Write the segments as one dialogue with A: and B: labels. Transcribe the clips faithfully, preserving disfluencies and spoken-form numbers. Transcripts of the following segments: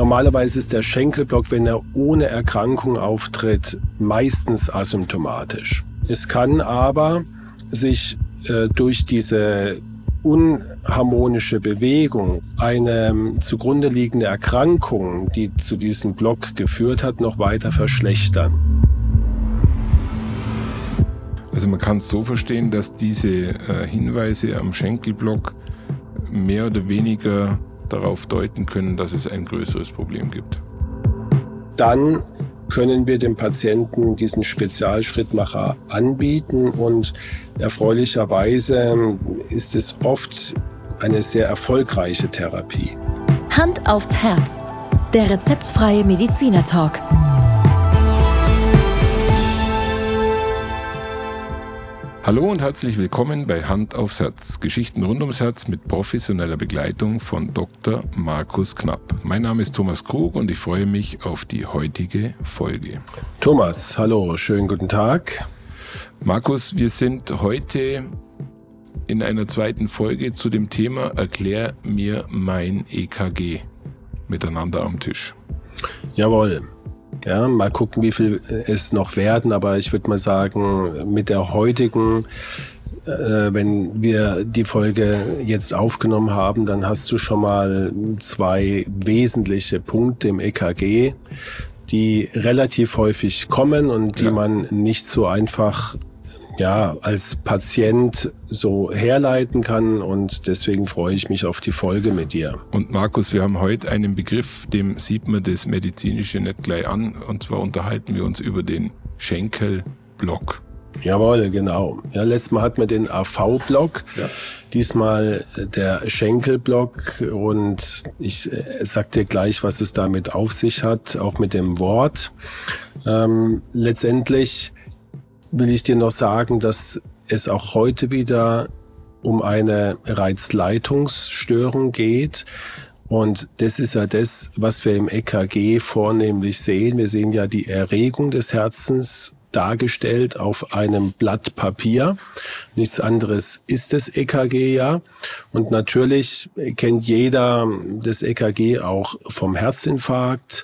A: Normalerweise ist der Schenkelblock, wenn er ohne Erkrankung auftritt, meistens asymptomatisch. Es kann aber sich äh, durch diese unharmonische Bewegung eine zugrunde liegende Erkrankung, die zu diesem Block geführt hat, noch weiter verschlechtern.
B: Also man kann es so verstehen, dass diese äh, Hinweise am Schenkelblock mehr oder weniger darauf deuten können, dass es ein größeres Problem gibt.
A: Dann können wir dem Patienten diesen Spezialschrittmacher anbieten und erfreulicherweise ist es oft eine sehr erfolgreiche Therapie.
C: Hand aufs Herz. Der rezeptfreie Mediziner-Talk.
B: Hallo und herzlich willkommen bei Hand aufs Herz. Geschichten rund ums Herz mit professioneller Begleitung von Doktor Markus Knapp. Mein Name ist Thomas Krug und ich freue mich auf die heutige Folge.
A: Thomas, hallo, schönen guten Tag.
B: Markus, wir sind heute in einer zweiten Folge zu dem Thema Erklär mir mein E K G miteinander am Tisch.
A: Jawohl. Ja, mal gucken, wie viel es noch werden, aber ich würde mal sagen, mit der heutigen, äh, wenn wir die Folge jetzt aufgenommen haben, dann hast du schon mal zwei wesentliche Punkte im E K G, die relativ häufig kommen und die ja. man nicht so einfach ja, als Patient so herleiten kann und deswegen freue ich mich auf die Folge mit dir.
B: Und Markus, wir haben heute einen Begriff, dem sieht man das Medizinische nicht gleich an, und zwar unterhalten wir uns über den Schenkelblock.
A: Jawohl, genau. Ja, letztes Mal hatten wir den A V-Block, ja. Diesmal der Schenkelblock und ich äh, sag dir gleich, was es damit auf sich hat, auch mit dem Wort. Ähm, letztendlich will ich dir noch sagen, dass es auch heute wieder um eine Reizleitungsstörung geht. Und das ist ja das, was wir im E K G vornehmlich sehen. Wir sehen ja die Erregung des Herzens dargestellt auf einem Blatt Papier. Nichts anderes ist das E K G ja. Und natürlich kennt jeder das E K G auch vom Herzinfarkt.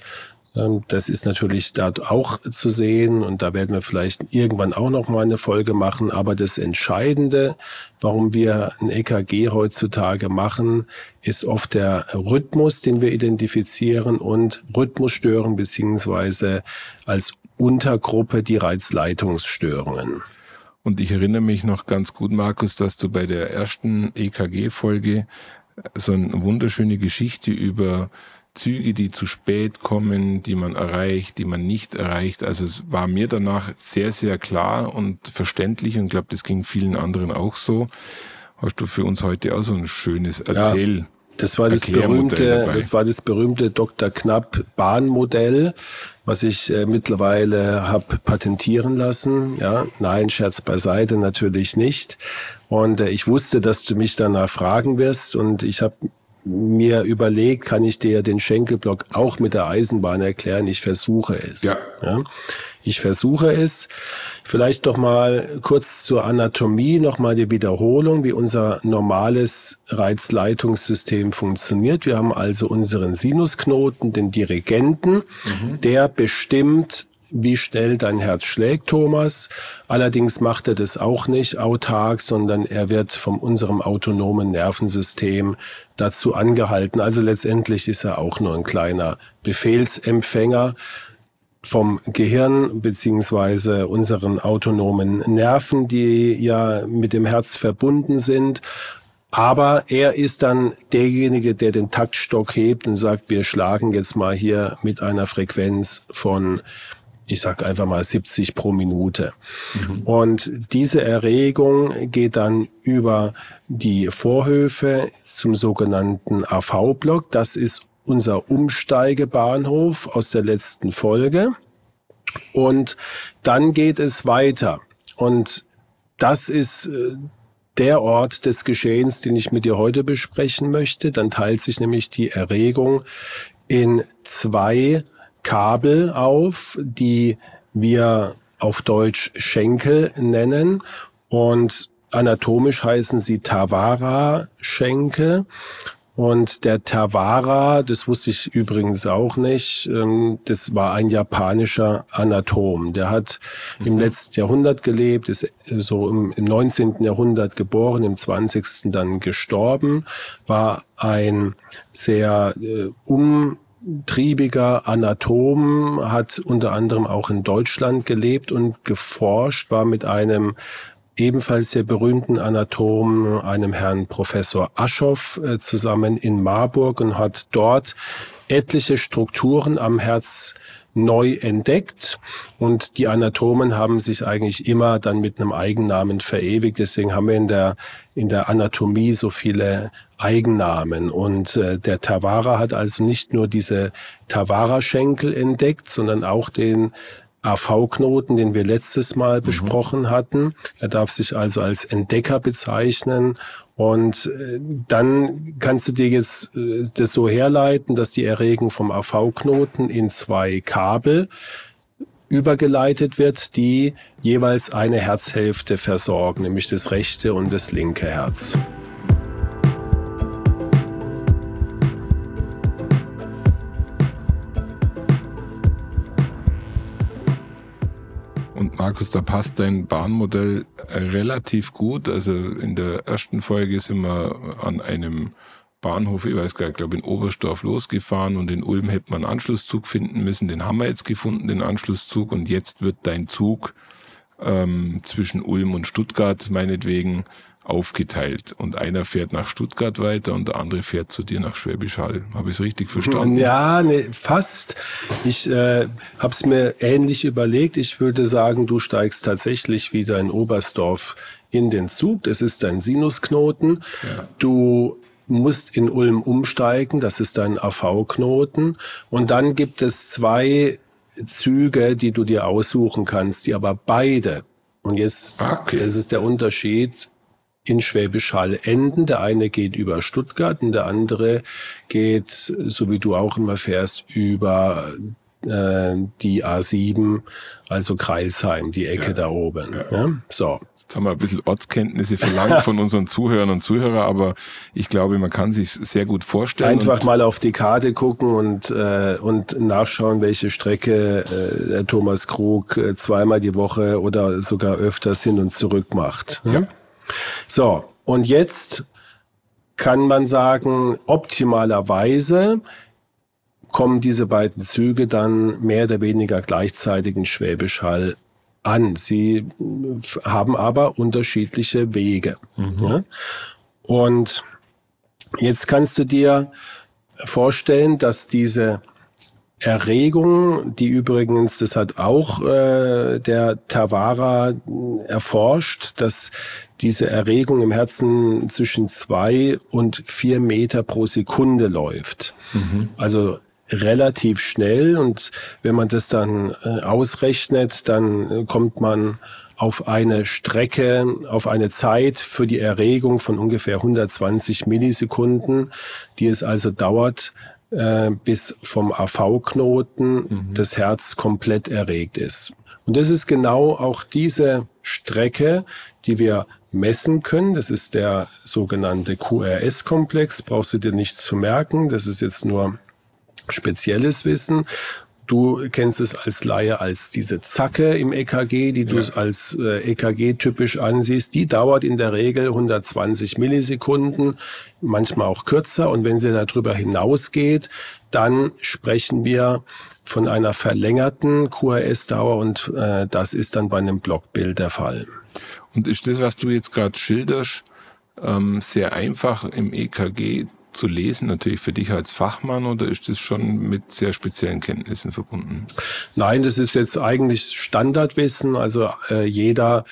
A: Das ist natürlich dort auch zu sehen und da werden wir vielleicht irgendwann auch noch mal eine Folge machen. Aber das Entscheidende, warum wir ein E K G heutzutage machen, ist oft der Rhythmus, den wir identifizieren und Rhythmusstörungen beziehungsweise als Untergruppe die Reizleitungsstörungen.
B: Und ich erinnere mich noch ganz gut, Markus, dass du bei der ersten E K G-Folge so eine wunderschöne Geschichte über Züge, die zu spät kommen, die man erreicht, die man nicht erreicht. Also es war mir danach sehr, sehr klar und verständlich und ich glaube, das ging vielen anderen auch so. Hast du für uns heute auch so ein schönes Erzähl-
A: ja, das war das berühmte, das war das berühmte Doktor Knapp Bahnmodell, was ich äh, mittlerweile habe patentieren lassen. Ja, nein, Scherz beiseite, natürlich nicht. Und äh, ich wusste, dass du mich danach fragen wirst und ich habe mir überlegt, kann ich dir den Schenkelblock auch mit der Eisenbahn erklären? Ich versuche es.
B: Ja.
A: Ja, ich versuche es. Vielleicht noch mal kurz zur Anatomie, noch mal die Wiederholung, wie unser normales Reizleitungssystem funktioniert. Wir haben also unseren Sinusknoten, den Dirigenten, mhm. der bestimmt, wie schnell dein Herz schlägt, Thomas. Allerdings macht er das auch nicht autark, sondern er wird von unserem autonomen Nervensystem dazu angehalten. Also letztendlich ist er auch nur ein kleiner Befehlsempfänger vom Gehirn beziehungsweise unseren autonomen Nerven, die ja mit dem Herz verbunden sind. Aber er ist dann derjenige, der den Taktstock hebt und sagt, wir schlagen jetzt mal hier mit einer Frequenz von, ich sag einfach mal siebzig pro Minute. Mhm. Und diese Erregung geht dann über die Vorhöfe zum sogenannten A V-Block. Das ist unser Umsteigebahnhof aus der letzten Folge. Und dann geht es weiter. Und das ist der Ort des Geschehens, den ich mit dir heute besprechen möchte. Dann teilt sich nämlich die Erregung in zwei Kabel auf, die wir auf Deutsch Schenkel nennen. Und anatomisch heißen sie Tawara-Schenkel. Und der Tawara, das wusste ich übrigens auch nicht, das war ein japanischer Anatom. Der hat mhm. im letzten Jahrhundert gelebt, ist so im, im neunzehnten Jahrhundert geboren, im zwanzigsten dann gestorben, war ein sehr äh, umtriebiger Anatom, hat unter anderem auch in Deutschland gelebt und geforscht, war mit einem ebenfalls sehr berühmten Anatom, einem Herrn Professor Aschoff, äh, zusammen in Marburg und hat dort etliche Strukturen am Herz neu entdeckt. Und die Anatomen haben sich eigentlich immer dann mit einem Eigennamen verewigt. Deswegen haben wir in der, in der Anatomie so viele Eigennamen. Und äh, der Tawara hat also nicht nur diese Tawara-Schenkel entdeckt, sondern auch den A V-Knoten, den wir letztes Mal mhm. besprochen hatten. Er darf sich also als Entdecker bezeichnen. Und äh, dann kannst du dir jetzt äh, das so herleiten, dass die Erregung vom A V-Knoten in zwei Kabel übergeleitet wird, die jeweils eine Herzhälfte versorgen, nämlich das rechte und das linke Herz.
B: Und Markus, da passt dein Bahnmodell relativ gut. Also in der ersten Folge sind wir an einem Bahnhof, ich weiß gar nicht, ich glaube in Oberstdorf losgefahren und in Ulm hätte man einen Anschlusszug finden müssen. Den haben wir jetzt gefunden, den Anschlusszug. Und jetzt wird dein Zug ähm, zwischen Ulm und Stuttgart meinetwegen aufgeteilt. Und einer fährt nach Stuttgart weiter und der andere fährt zu dir nach Schwäbisch Hall. Habe ich es richtig verstanden?
A: Ja, ne, fast. Ich äh, habe es mir ähnlich überlegt. Ich würde sagen, du steigst tatsächlich wieder in Oberstdorf in den Zug. Das ist dein Sinusknoten. Ja. Du musst in Ulm umsteigen. Das ist dein A V-Knoten. Und dann gibt es zwei Züge, die du dir aussuchen kannst, die aber beide, und jetzt, okay. Das ist der Unterschied, in Schwäbisch Hall enden. Der eine geht über Stuttgart und der andere geht, so wie du auch immer fährst, über äh, die A sieben, also Crailsheim, die Ecke ja. da oben. Ja. Ja? So.
B: Jetzt haben wir ein bisschen Ortskenntnisse verlangt von unseren Zuhörern und Zuhörern, aber ich glaube, man kann sich sehr gut vorstellen.
A: Einfach mal auf die Karte gucken und äh, und nachschauen, welche Strecke äh, der Thomas Krug äh, zweimal die Woche oder sogar öfters hin und zurück macht. Ja. Ja? So, und jetzt kann man sagen, optimalerweise kommen diese beiden Züge dann mehr oder weniger gleichzeitig in Schwäbisch Hall an. Sie haben aber unterschiedliche Wege. Mhm. Ja? Und jetzt kannst du dir vorstellen, dass diese Erregung, die übrigens, das hat auch äh, der Tawara erforscht, dass diese Erregung im Herzen zwischen zwei und vier Meter pro Sekunde läuft. Mhm. Also relativ schnell. Und wenn man das dann äh, ausrechnet, dann kommt man auf eine Strecke, auf eine Zeit für die Erregung von ungefähr hundertzwanzig Millisekunden, die es also dauert, bis vom A V-Knoten mhm. das Herz komplett erregt ist. Und das ist genau auch diese Strecke, die wir messen können. Das ist der sogenannte Q R S-Komplex. Brauchst du dir nichts zu merken. Das ist jetzt nur spezielles Wissen. Du kennst es als Laie als diese Zacke im E K G, die ja. du als äh, E K G typisch ansiehst. Die dauert in der Regel hundertzwanzig Millisekunden, manchmal auch kürzer. Und wenn sie darüber hinausgeht, dann sprechen wir von einer verlängerten Q R S-Dauer und äh, das ist dann bei einem Blockbild der Fall.
B: Und ist das, was du jetzt gerade schilderst, ähm, sehr einfach im E K G zu lesen, natürlich für dich als Fachmann, oder ist das schon mit sehr speziellen Kenntnissen verbunden?
A: Nein, das ist jetzt eigentlich Standardwissen. Also äh, jeder,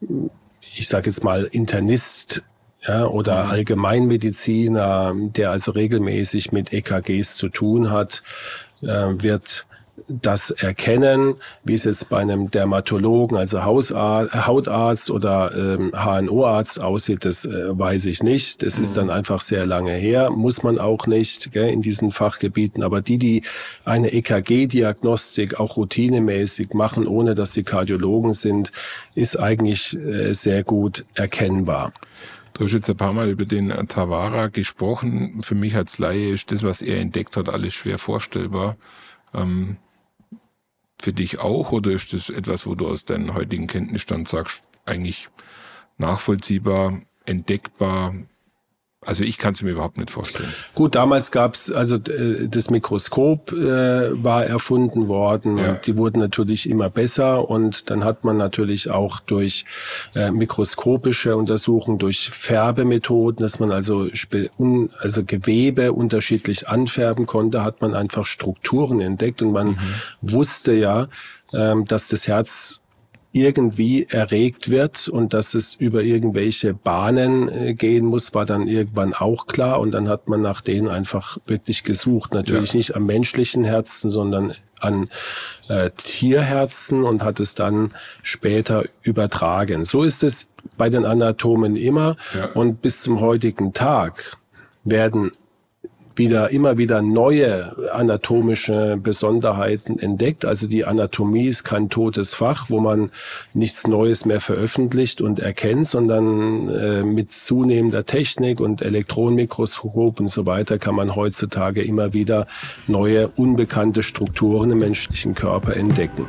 A: ich sage jetzt mal Internist, ja, oder mhm. Allgemeinmediziner, der also regelmäßig mit E K Gs zu tun hat, äh, wird das erkennen, wie es jetzt bei einem Dermatologen, also Hausarzt, Hautarzt oder ähm, H N O-Arzt aussieht, das äh, weiß ich nicht. Das mhm. ist dann einfach sehr lange her, muss man auch nicht, gell, in diesen Fachgebieten. Aber die, die eine E K G-Diagnostik auch routinemäßig machen, ohne dass sie Kardiologen sind, ist eigentlich äh, sehr gut erkennbar.
B: Du hast jetzt ein paar Mal über den Tavara gesprochen. Für mich als Laie ist das, was er entdeckt hat, alles schwer vorstellbar. Ähm, für dich auch, oder ist das etwas, wo du aus deinem heutigen Kenntnisstand sagst, eigentlich nachvollziehbar, entdeckbar? Also ich kann es mir überhaupt nicht vorstellen.
A: Gut, damals gab's also das Mikroskop äh, war erfunden worden, ja. Und die wurden natürlich immer besser, und dann hat man natürlich auch durch äh, mikroskopische Untersuchungen, durch Färbemethoden, dass man also spe- un, also Gewebe unterschiedlich anfärben konnte, hat man einfach Strukturen entdeckt, und man mhm. wusste ja, ähm, dass das Herz irgendwie erregt wird und dass es über irgendwelche Bahnen äh, gehen muss, war dann irgendwann auch klar, und dann hat man nach denen einfach wirklich gesucht. Natürlich ja. nicht am menschlichen Herzen, sondern an äh, Tierherzen, und hat es dann später übertragen. So ist es bei den Anatomen immer, ja. und bis zum heutigen Tag werden wieder immer wieder neue anatomische Besonderheiten entdeckt. Also die Anatomie ist kein totes Fach, wo man nichts Neues mehr veröffentlicht und erkennt, sondern äh, mit zunehmender Technik und Elektronenmikroskop und so weiter kann man heutzutage immer wieder neue, unbekannte Strukturen im menschlichen Körper entdecken.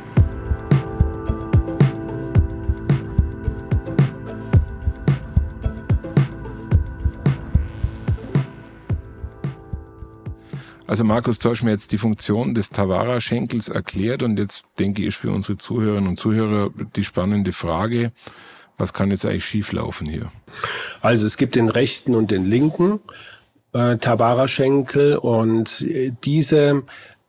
B: Also Markus, du hast mir jetzt die Funktion des Tavara-Schenkels erklärt, und jetzt denke ich, ist für unsere Zuhörerinnen und Zuhörer die spannende Frage, was kann jetzt eigentlich schieflaufen hier?
A: Also es gibt den rechten und den linken äh, Tavara-Schenkel, und diese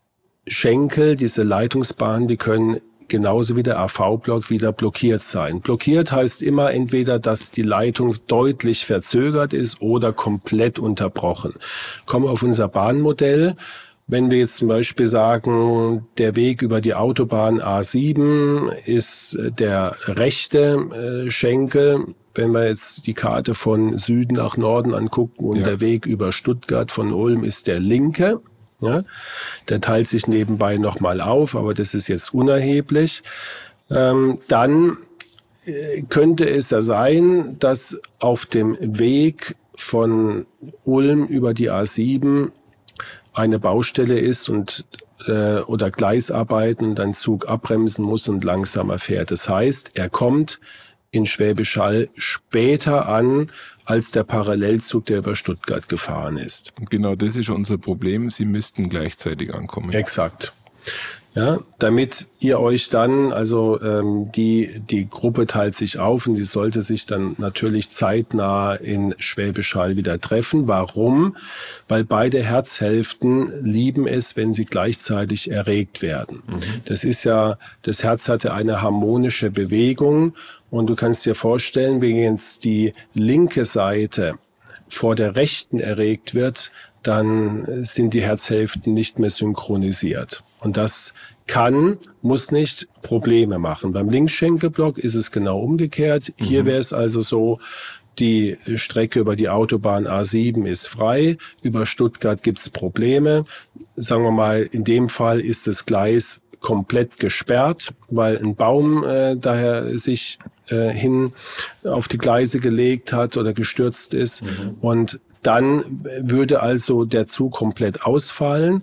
A: Schenkel, diese Leitungsbahnen, die können genauso wie der A V-Block wieder blockiert sein. Blockiert heißt immer entweder, dass die Leitung deutlich verzögert ist oder komplett unterbrochen. Kommen wir auf unser Bahnmodell. Wenn wir jetzt zum Beispiel sagen, der Weg über die Autobahn A sieben ist der rechte äh, Schenkel, wenn wir jetzt die Karte von Süden nach Norden angucken, und ja. der Weg über Stuttgart von Ulm ist der linke. Ja, der teilt sich nebenbei nochmal auf, aber das ist jetzt unerheblich. Ähm, dann äh, könnte es ja sein, dass auf dem Weg von Ulm über die A sieben eine Baustelle ist und äh, oder Gleisarbeiten, und ein Zug abbremsen muss und langsamer fährt. Das heißt, er kommt in Schwäbisch Hall später an als der Parallelzug, der über Stuttgart gefahren ist.
B: Genau, das ist unser Problem. Sie müssten gleichzeitig ankommen.
A: Exakt. Ja, damit ihr euch dann, also ähm, die die Gruppe teilt sich auf, und die sollte sich dann natürlich zeitnah in Schwäbisch Hall wieder treffen. Warum? Weil beide Herzhälften lieben es, wenn sie gleichzeitig erregt werden. Mhm. Das ist ja, das Herz hatte eine harmonische Bewegung, und du kannst dir vorstellen, wenn jetzt die linke Seite vor der rechten erregt wird, dann sind die Herzhälften nicht mehr synchronisiert. Und das kann, muss nicht Probleme machen. Beim Linksschenkelblock ist es genau umgekehrt. Mhm. Hier wäre es also so, die Strecke über die Autobahn A sieben ist frei, über Stuttgart gibt's Probleme. Sagen wir mal, in dem Fall ist das Gleis komplett gesperrt, weil ein Baum äh, daher sich äh, hin auf die Gleise gelegt hat oder gestürzt ist. Mhm. Und dann würde also der Zug komplett ausfallen.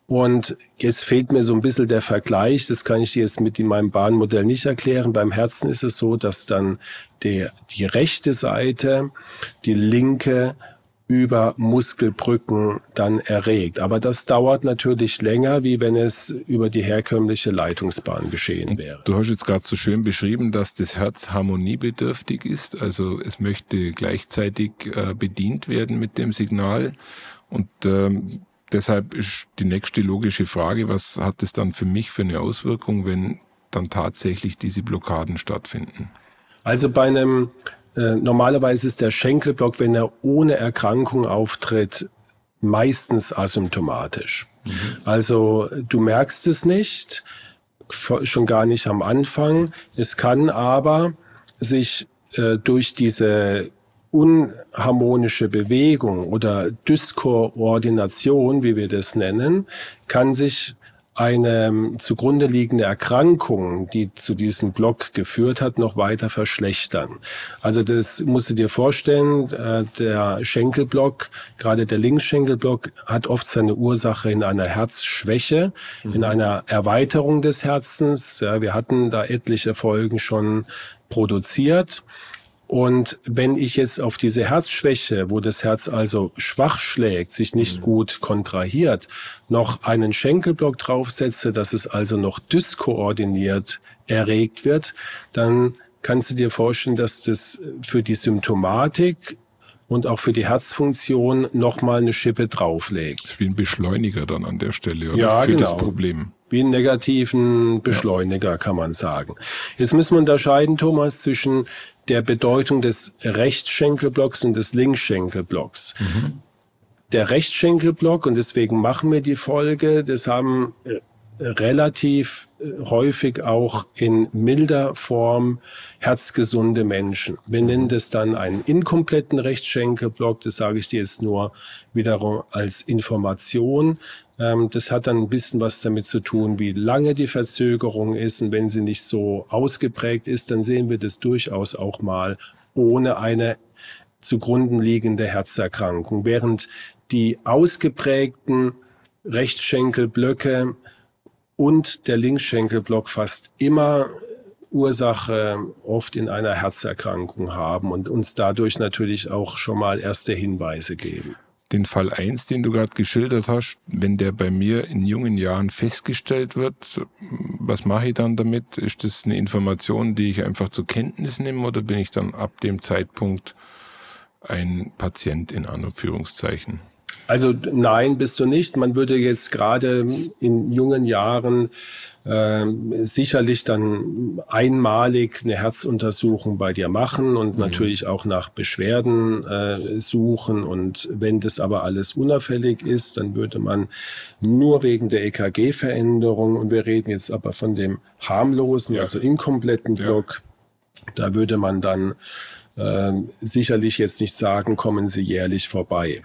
A: Und jetzt fehlt mir so ein bisschen der Vergleich, das kann ich dir jetzt mit in meinem Bahnmodell nicht erklären. Beim Herzen ist es so, dass dann der, die rechte Seite, die linke über Muskelbrücken dann erregt. Aber das dauert natürlich länger, wie wenn es über die herkömmliche Leitungsbahn geschehen wäre.
B: Du hast jetzt gerade so schön beschrieben, dass das Herz harmoniebedürftig ist. Also es möchte gleichzeitig äh, bedient werden mit dem Signal. Und ähm, deshalb ist die nächste logische Frage, was hat es dann für mich für eine Auswirkung, wenn dann tatsächlich diese Blockaden stattfinden?
A: Also bei einem Normalerweise ist der Schenkelblock, wenn er ohne Erkrankung auftritt, meistens asymptomatisch. Mhm. Also du merkst es nicht, schon gar nicht am Anfang. Es kann aber sich äh, durch diese unharmonische Bewegung oder Dyskoordination, wie wir das nennen, kann sich eine zugrunde liegende Erkrankung, die zu diesem Block geführt hat, noch weiter verschlechtern. Also das musst du dir vorstellen, der Schenkelblock, gerade der Linksschenkelblock, hat oft seine Ursache in einer Herzschwäche, mhm. in einer Erweiterung des Herzens. Ja, wir hatten da etliche Folgen schon produziert. Und wenn ich jetzt auf diese Herzschwäche, wo das Herz also schwach schlägt, sich nicht mhm. gut kontrahiert, noch einen Schenkelblock draufsetze, dass es also noch dyskoordiniert erregt wird, dann kannst du dir vorstellen, dass das für die Symptomatik und auch für die Herzfunktion nochmal eine Schippe drauflegt.
B: Wie ein Beschleuniger dann an der Stelle, oder?
A: Ja,
B: für
A: genau.
B: das Problem.
A: Wie einen negativen Beschleuniger, ja. kann man sagen. Jetzt müssen wir unterscheiden, Thomas, zwischen der Bedeutung des Rechtsschenkelblocks und des Linksschenkelblocks. Mhm. Der Rechtsschenkelblock, und deswegen machen wir die Folge, das haben äh, relativ äh, häufig auch in milder Form herzgesunde Menschen. Wir nennen das dann einen inkompletten Rechtsschenkelblock, das sage ich dir jetzt nur wiederum als Information. Das hat dann ein bisschen was damit zu tun, wie lange die Verzögerung ist. Und wenn sie nicht so ausgeprägt ist, dann sehen wir das durchaus auch mal ohne eine zugrunde liegende Herzerkrankung. Während die ausgeprägten Rechtsschenkelblöcke und der Linksschenkelblock fast immer Ursache oft in einer Herzerkrankung haben und uns dadurch natürlich auch schon mal erste Hinweise geben.
B: Den Fall eins, den du gerade geschildert hast, wenn der bei mir in jungen Jahren festgestellt wird, was mache ich dann damit? Ist das eine Information, die ich einfach zur Kenntnis nehme, oder bin ich dann ab dem Zeitpunkt ein Patient in Anführungszeichen?
A: Also nein, bist du nicht. Man würde jetzt gerade in jungen Jahren äh, sicherlich dann einmalig eine Herzuntersuchung bei dir machen und mhm. natürlich auch nach Beschwerden äh, suchen. Und wenn das aber alles unauffällig ist, dann würde man nur wegen der E K G-Veränderung, und wir reden jetzt aber von dem harmlosen, ja. also inkompletten Block, ja. da würde man dann äh, sicherlich jetzt nicht sagen, kommen Sie jährlich vorbei.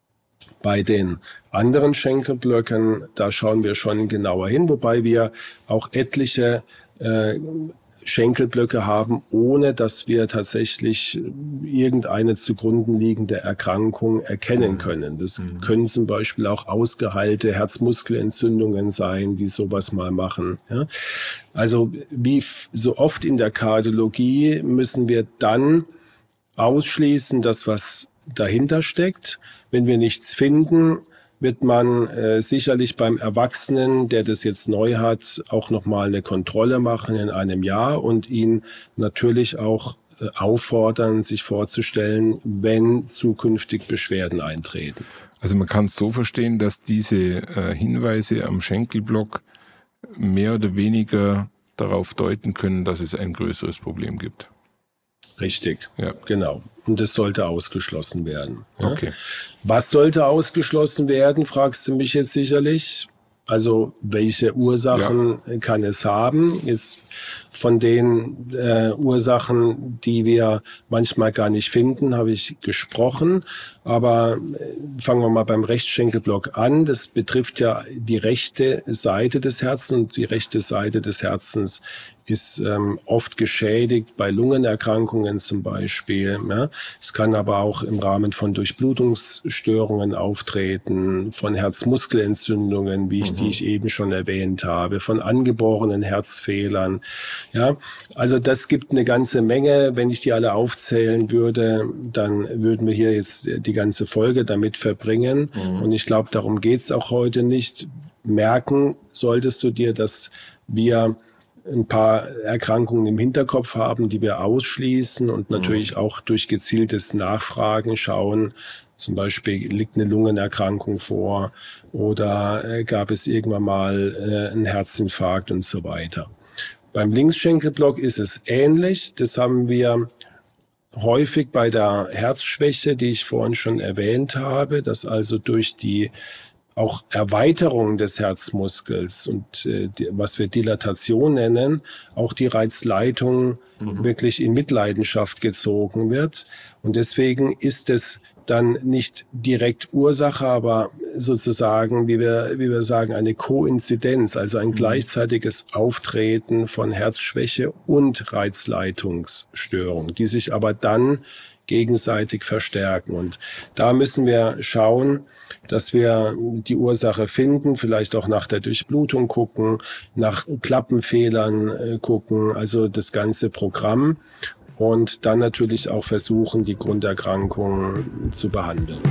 A: Bei den anderen Schenkelblöcken, da schauen wir schon genauer hin, wobei wir auch etliche äh, Schenkelblöcke haben, ohne dass wir tatsächlich irgendeine zugrunde liegende Erkrankung erkennen können. Das mhm. können zum Beispiel auch ausgeheilte Herzmuskelentzündungen sein, die sowas mal machen. Ja? Also wie so oft in der Kardiologie müssen wir dann ausschließen, dass was dahinter steckt. Wenn wir nichts finden, wird man äh, sicherlich beim Erwachsenen, der das jetzt neu hat, auch nochmal eine Kontrolle machen in einem Jahr und ihn natürlich auch äh, auffordern, sich vorzustellen, wenn zukünftig Beschwerden eintreten.
B: Also man kann es so verstehen, dass diese äh, Hinweise am Schenkelblock mehr oder weniger darauf deuten können, dass es ein größeres Problem gibt.
A: Richtig, ja. genau. Und das sollte ausgeschlossen werden. Ja?
B: Okay.
A: Was sollte ausgeschlossen werden, fragst du mich jetzt sicherlich. Also welche Ursachen ja. kann es haben? Jetzt von den äh, Ursachen, die wir manchmal gar nicht finden, habe ich gesprochen. Aber äh, fangen wir mal beim Rechtsschenkelblock an. Das betrifft ja die rechte Seite des Herzens. Und die rechte Seite des Herzens ist ähm, oft geschädigt bei Lungenerkrankungen zum Beispiel. Ja. Es kann aber auch im Rahmen von Durchblutungsstörungen auftreten, von Herzmuskelentzündungen, wie ich, mhm. die ich eben schon erwähnt habe, von angeborenen Herzfehlern. Ja, also das gibt eine ganze Menge. Wenn ich die alle aufzählen würde, dann würden wir hier jetzt die ganze Folge damit verbringen. Mhm. Und ich glaube, darum geht's auch heute nicht. Merken solltest du dir, dass wir ein paar Erkrankungen im Hinterkopf haben, die wir ausschließen und natürlich mhm. auch durch gezieltes Nachfragen schauen. Zum Beispiel liegt eine Lungenerkrankung vor oder äh, gab es irgendwann mal äh, einen Herzinfarkt und so weiter. Beim Linksschenkelblock ist es ähnlich. Das haben wir häufig bei der Herzschwäche, die ich vorhin schon erwähnt habe, dass also durch die auch Erweiterung des Herzmuskels und äh, die, was wir Dilatation nennen, auch die Reizleitung mhm. wirklich in Mitleidenschaft gezogen wird. Und deswegen ist es dann nicht direkt Ursache, aber sozusagen, wie wir, wie wir sagen, eine Koinzidenz, also ein gleichzeitiges Auftreten von Herzschwäche und Reizleitungsstörung, die sich aber dann gegenseitig verstärken. Und da müssen wir schauen, dass wir die Ursache finden, vielleicht auch nach der Durchblutung gucken, nach Klappenfehlern äh, gucken, also das ganze Programm. Und dann natürlich auch versuchen, die Grunderkrankung zu behandeln.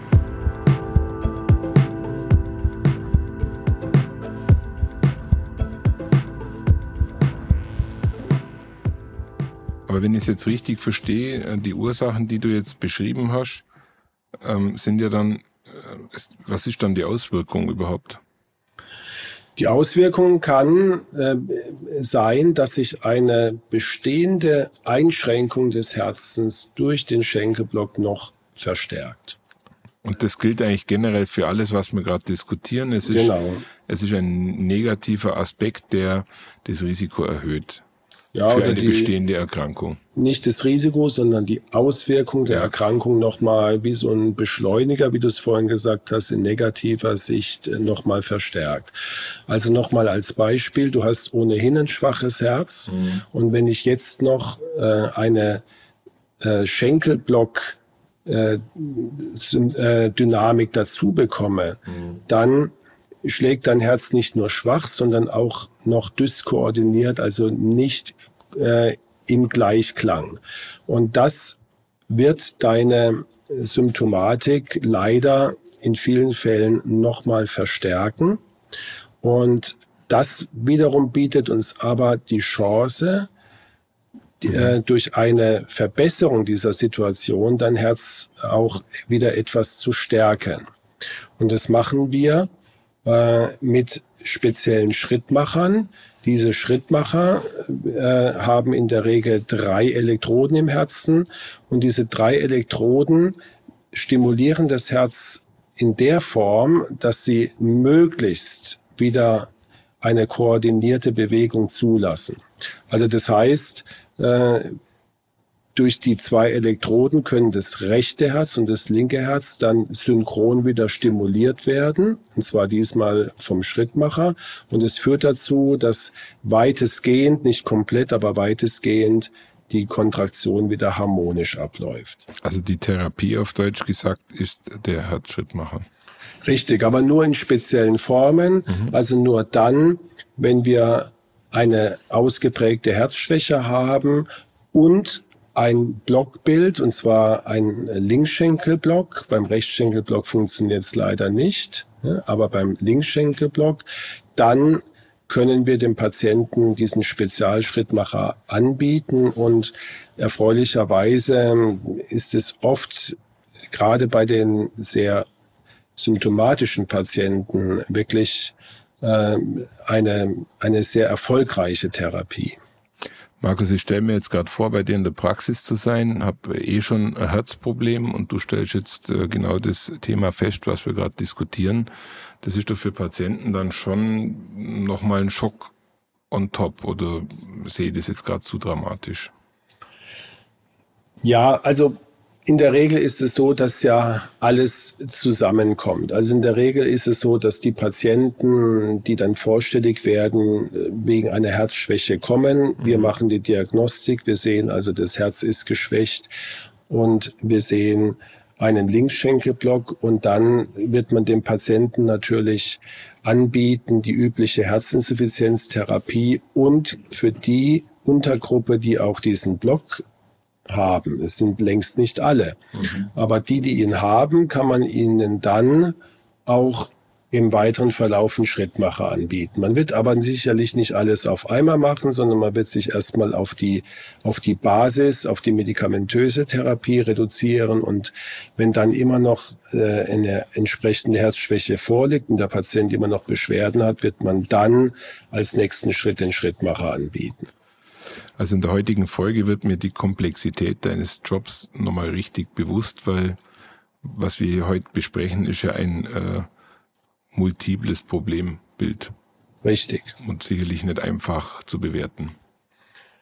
B: Aber wenn ich es jetzt richtig verstehe, die Ursachen, die du jetzt beschrieben hast, ähm, sind ja dann, äh, was ist dann die Auswirkung überhaupt?
A: Die Auswirkung kann äh, sein, dass sich eine bestehende Einschränkung des Herzens durch den Schenkelblock noch verstärkt.
B: Und das gilt eigentlich generell für alles, was wir gerade diskutieren. Es ist,
A: genau.
B: Es ist ein negativer Aspekt, der das Risiko erhöht.
A: Ja,
B: für
A: oder
B: eine
A: die,
B: bestehende Erkrankung.
A: Nicht das Risiko, sondern die Auswirkung der ja. Erkrankung nochmal wie so ein Beschleuniger, wie du es vorhin gesagt hast, in negativer Sicht nochmal verstärkt. Also nochmal als Beispiel, du hast ohnehin ein schwaches Herz mhm. und wenn ich jetzt noch äh, eine äh, Schenkelblock äh, äh, Dynamik dazu bekomme, mhm. dann schlägt dein Herz nicht nur schwach, sondern auch noch dyskoordiniert, also nicht äh, im Gleichklang. Und das wird deine Symptomatik leider in vielen Fällen nochmal verstärken. Und das wiederum bietet uns aber die Chance, die, äh, durch eine Verbesserung dieser Situation dein Herz auch wieder etwas zu stärken. Und das machen wir mit speziellen Schrittmachern. Diese Schrittmacher äh, haben in der Regel drei Elektroden im Herzen und diese drei Elektroden stimulieren das Herz in der Form, dass sie möglichst wieder eine koordinierte Bewegung zulassen. Also das heißt, äh, durch die zwei Elektroden können das rechte Herz und das linke Herz dann synchron wieder stimuliert werden, und zwar diesmal vom Schrittmacher. Und es führt dazu, dass weitestgehend, nicht komplett, aber weitestgehend die Kontraktion wieder harmonisch abläuft.
B: Also die Therapie auf Deutsch gesagt ist der Herzschrittmacher.
A: Richtig, aber nur in speziellen Formen, mhm. also nur dann, wenn wir eine ausgeprägte Herzschwäche haben und ein Blockbild, und zwar ein Linksschenkelblock. Beim Rechtsschenkelblock funktioniert es leider nicht, aber beim Linksschenkelblock, dann können wir dem Patienten diesen Spezialschrittmacher anbieten. Und erfreulicherweise ist es oft, gerade bei den sehr symptomatischen Patienten, wirklich äh, eine, eine sehr erfolgreiche Therapie.
B: Markus, ich stelle mir jetzt gerade vor, bei dir in der Praxis zu sein, habe eh schon ein Herzproblem und du stellst jetzt äh, genau das Thema fest, was wir gerade diskutieren. Das ist doch für Patienten dann schon nochmal ein Schock on top, oder sehe ich das jetzt gerade zu dramatisch?
A: Ja, also in der Regel ist es so, dass ja alles zusammenkommt. Also in der Regel ist es so, dass die Patienten, die dann vorstellig werden, wegen einer Herzschwäche kommen. Wir mhm. machen die Diagnostik. Wir sehen also, das Herz ist geschwächt und wir sehen einen Linksschenkelblock, und dann wird man dem Patienten natürlich anbieten, die übliche Herzinsuffizienztherapie, und für die Untergruppe, die auch diesen Block haben. Es sind längst nicht alle. Mhm. Aber die, die ihn haben, kann man ihnen dann auch im weiteren Verlauf einen Schrittmacher anbieten. Man wird aber sicherlich nicht alles auf einmal machen, sondern man wird sich erstmal auf die, auf die Basis, auf die medikamentöse Therapie reduzieren. Und wenn dann immer noch äh, eine entsprechende Herzschwäche vorliegt und der Patient immer noch Beschwerden hat, wird man dann als nächsten Schritt den Schrittmacher anbieten.
B: Also in der heutigen Folge wird mir die Komplexität deines Jobs nochmal richtig bewusst, weil was wir heute besprechen, ist ja ein äh, multiples Problembild.
A: Richtig.
B: Und sicherlich nicht einfach zu bewerten.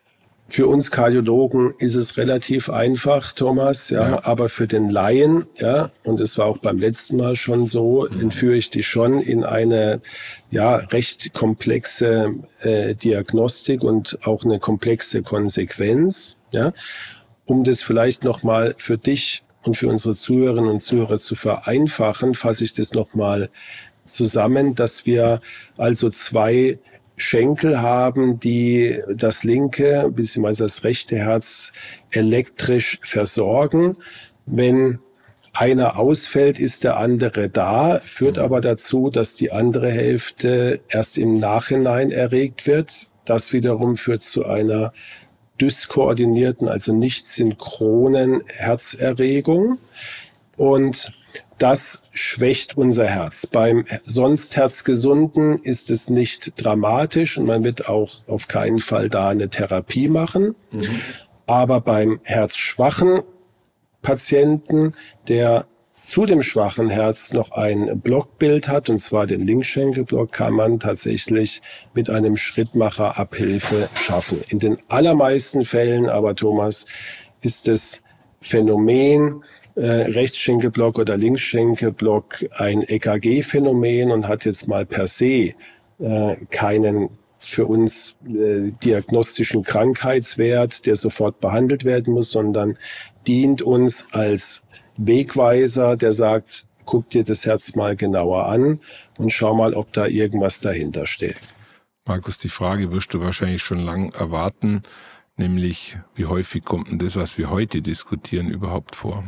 A: Für uns Kardiologen ist es relativ einfach, Thomas, ja, ja. aber für den Laien, ja, und es war auch beim letzten Mal schon so, mhm. entführe ich dich schon in eine, ja, recht komplexe äh, Diagnostik und auch eine komplexe Konsequenz, ja, um das vielleicht nochmal für dich und für unsere Zuhörerinnen und Zuhörer zu vereinfachen, fasse ich das nochmal zusammen, dass wir also zwei Schenkel haben, die das linke bzw. das rechte Herz elektrisch versorgen. Wenn einer ausfällt, ist der andere da, führt aber dazu, dass die andere Hälfte erst im Nachhinein erregt wird. Das wiederum führt zu einer dyskoordinierten, also nicht synchronen Herzerregung. Und das schwächt unser Herz. Beim sonst Herzgesunden ist es nicht dramatisch und man wird auch auf keinen Fall da eine Therapie machen. Mhm. Aber beim herzschwachen Patienten, der zu dem schwachen Herz noch ein Blockbild hat, und zwar den Linkschenkelblock, kann man tatsächlich mit einem Schrittmacher Abhilfe schaffen. In den allermeisten Fällen aber, Thomas, ist das Phänomen äh, Rechtsschenkelblock oder Linksschenkelblock ein E K G-Phänomen und hat jetzt mal per se äh, keinen für uns äh, diagnostischen Krankheitswert, der sofort behandelt werden muss, sondern dient uns als Wegweiser, der sagt, guck dir das Herz mal genauer an und schau mal, ob da irgendwas dahinter steht.
B: Markus, die Frage wirst du wahrscheinlich schon lang erwarten, nämlich wie häufig kommt denn das, was wir heute diskutieren, überhaupt vor?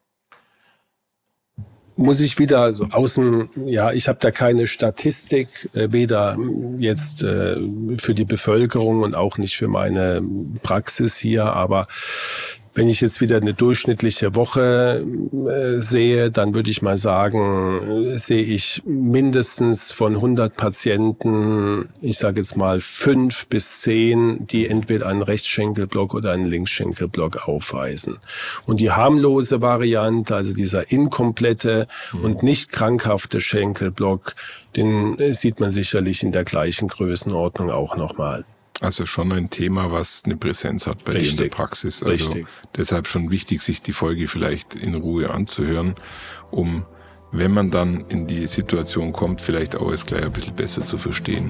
A: Muss ich wieder so außen, ja, ich habe da keine Statistik, äh, weder jetzt äh, für die Bevölkerung und auch nicht für meine Praxis hier, aber wenn ich jetzt wieder eine durchschnittliche Woche äh, sehe, dann würde ich mal sagen, äh, sehe ich mindestens von hundert Patienten, ich sage jetzt mal fünf bis zehn, die entweder einen Rechtsschenkelblock oder einen Linksschenkelblock aufweisen. Und die harmlose Variante, also dieser inkomplette mhm. und nicht krankhafte Schenkelblock, den äh, sieht man sicherlich in der gleichen Größenordnung auch nochmal.
B: Also schon ein Thema, was eine Präsenz hat bei dir in der Praxis. Also
A: Richtig.
B: Deshalb schon wichtig, sich die Folge vielleicht in Ruhe anzuhören, um, wenn man dann in die Situation kommt, vielleicht auch es gleich ein bisschen besser zu verstehen.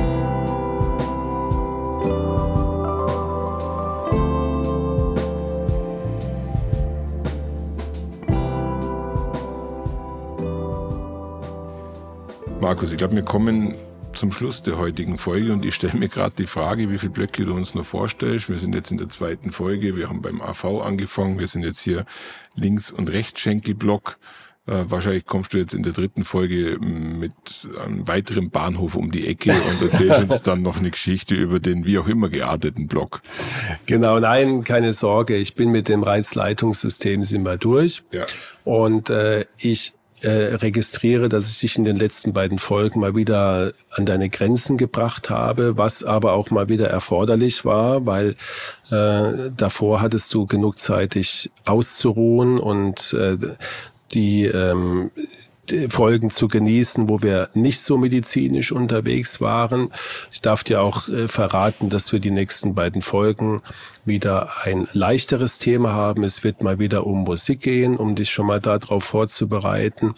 B: Markus, ich glaube, wir kommen zum Schluss der heutigen Folge und ich stelle mir gerade die Frage, wie viele Blöcke du uns noch vorstellst. Wir sind jetzt in der zweiten Folge, wir haben beim A V angefangen, wir sind jetzt hier Links- und Rechtsschenkelblock. Äh, wahrscheinlich kommst du jetzt in der dritten Folge mit einem weiteren Bahnhof um die Ecke und erzählst uns dann noch eine Geschichte über den wie auch immer gearteten Block.
A: Genau, nein, keine Sorge, ich bin mit dem Reizleitungssystem sind wir durch
B: ja.
A: und äh, ich Äh, registriere, dass ich dich in den letzten beiden Folgen mal wieder an deine Grenzen gebracht habe, was aber auch mal wieder erforderlich war, weil äh, davor hattest du genug Zeit, dich auszuruhen und äh, die, ähm, die Folgen zu genießen, wo wir nicht so medizinisch unterwegs waren. Ich darf dir auch äh, verraten, dass wir die nächsten beiden Folgen wieder ein leichteres Thema haben. Es wird mal wieder um Musik gehen, um dich schon mal darauf vorzubereiten.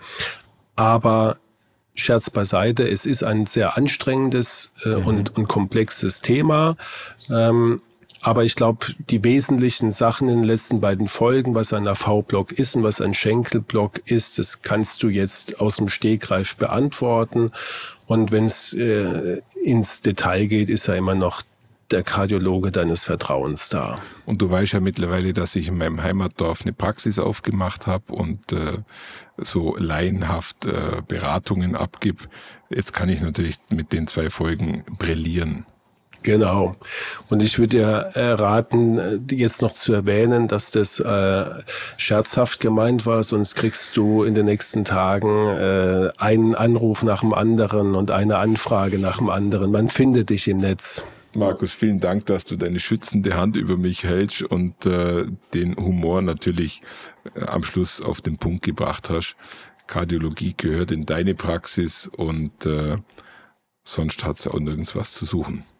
A: Aber Scherz beiseite, es ist ein sehr anstrengendes äh, mhm. und, und komplexes Thema. Ähm, Aber ich glaube, die wesentlichen Sachen in den letzten beiden Folgen, was ein A V-Block ist und was ein Schenkelblock ist, das kannst du jetzt aus dem Stegreif beantworten. Und wenn es äh, ins Detail geht, ist ja immer noch der Kardiologe deines Vertrauens da.
B: Und du weißt ja mittlerweile, dass ich in meinem Heimatdorf eine Praxis aufgemacht habe und äh, so laienhaft äh, Beratungen abgib. Jetzt kann ich natürlich mit den zwei Folgen brillieren.
A: Genau. Und ich würde dir äh, raten, jetzt noch zu erwähnen, dass das äh, scherzhaft gemeint war, sonst kriegst du in den nächsten Tagen äh, einen Anruf nach dem anderen und eine Anfrage nach dem anderen. Man findet dich im Netz.
B: Markus, vielen Dank, dass du deine schützende Hand über mich hältst und äh, den Humor natürlich äh, am Schluss auf den Punkt gebracht hast. Kardiologie gehört in deine Praxis und äh, sonst hat es auch nirgends was zu suchen.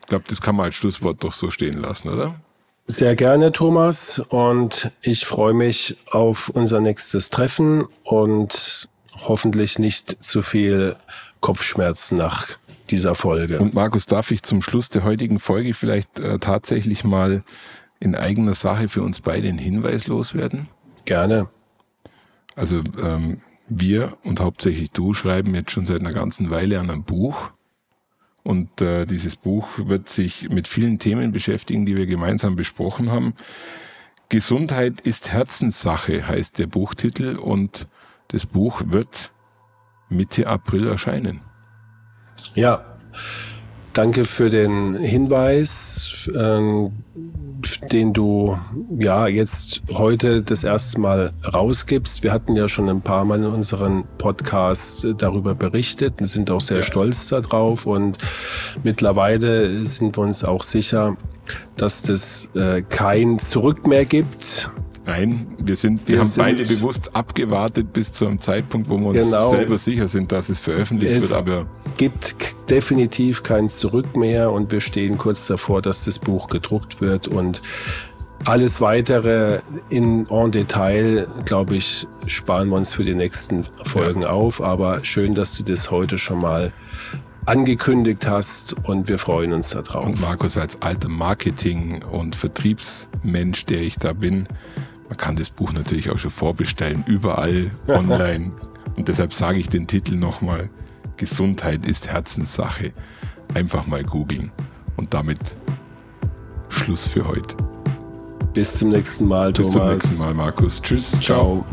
B: Ich glaube, das kann man als Schlusswort doch so stehen lassen, oder?
A: Sehr gerne, Thomas. Und ich freue mich auf unser nächstes Treffen und hoffentlich nicht zu viel Kopfschmerzen nach dieser Folge.
B: Und Markus, darf ich zum Schluss der heutigen Folge vielleicht äh, tatsächlich mal in eigener Sache für uns beide einen Hinweis loswerden?
A: Gerne.
B: Also ähm, wir und hauptsächlich du schreiben jetzt schon seit einer ganzen Weile an einem Buch. Und äh, dieses Buch wird sich mit vielen Themen beschäftigen, die wir gemeinsam besprochen haben. Gesundheit ist Herzenssache heißt der Buchtitel und das Buch wird Mitte April erscheinen.
A: Ja, danke für den Hinweis, äh, den du ja jetzt heute das erste Mal rausgibst. Wir hatten ja schon ein paar Mal in unseren Podcasts darüber berichtet und sind auch sehr ja. stolz darauf. Und mittlerweile sind wir uns auch sicher, dass das äh, kein Zurück mehr gibt.
B: Nein, wir sind, wir, wir haben sind, beide bewusst abgewartet bis zu einem Zeitpunkt, wo wir uns genau, selber sicher sind, dass es veröffentlicht
A: es
B: wird. Aber
A: es gibt definitiv kein Zurück mehr und wir stehen kurz davor, dass das Buch gedruckt wird und alles Weitere in en Detail, glaube ich, sparen wir uns für die nächsten Folgen ja. auf. Aber schön, dass du das heute schon mal angekündigt hast und wir freuen uns darauf.
B: Und Markus, als alter Marketing- und Vertriebsmensch, der ich da bin, man kann das Buch natürlich auch schon vorbestellen, überall online. Und deshalb sage ich den Titel nochmal, Gesundheit ist Herzenssache. Einfach mal googeln. Und damit Schluss für heute.
A: Bis zum nächsten Mal,
B: Bis
A: Thomas.
B: Bis zum nächsten Mal, Markus. Tschüss. Ciao.
A: Ciao.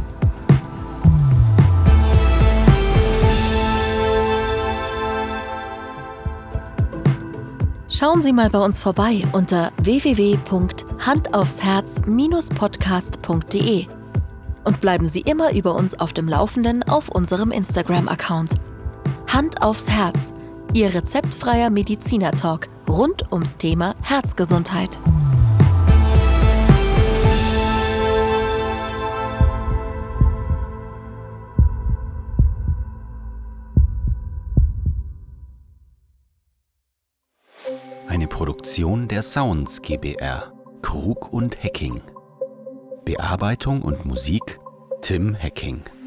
C: Schauen Sie mal bei uns vorbei unter w w w punkt hand aufs herz Bindestrich podcast punkt d e und bleiben Sie immer über uns auf dem Laufenden auf unserem Instagram-Account. Hand aufs Herz, Ihr rezeptfreier Mediziner-Talk rund ums Thema Herzgesundheit.
D: Eine Produktion der Sounds GbR. Krug und Hecking. Bearbeitung und Musik Tim Hecking.